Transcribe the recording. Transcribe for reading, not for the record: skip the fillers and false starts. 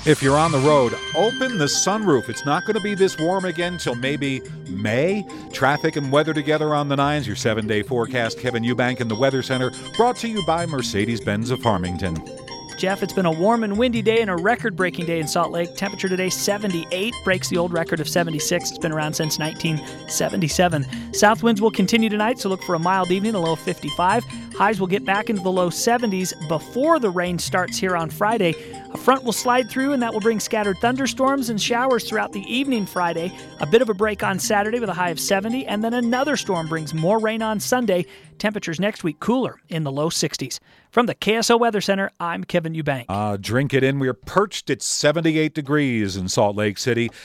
If you're on the road, open the sunroof. It's not going to be this warm again till maybe May. Traffic and weather together on the 9s. Your 7-day forecast. Kevin Eubank in the Weather Center. Brought to you by Mercedes-Benz of Farmington. Jeff, it's been a warm and windy day and a record-breaking day in Salt Lake. Temperature today, 78, breaks the old record of 76. It's been around since 1977. South winds will continue tonight, so look for a mild evening, a low of 55. Highs will get back into the low 70s before the rain starts here on Friday. A front will slide through, and that will bring scattered thunderstorms and showers throughout the evening Friday. A bit of a break on Saturday with a high of 70, and then another storm brings more rain on Sunday. Temperatures next week cooler in the low 60s. From the KSO Weather Center, I'm Kevin Eubank. Drink it in. We're perched at 78 degrees in Salt Lake City.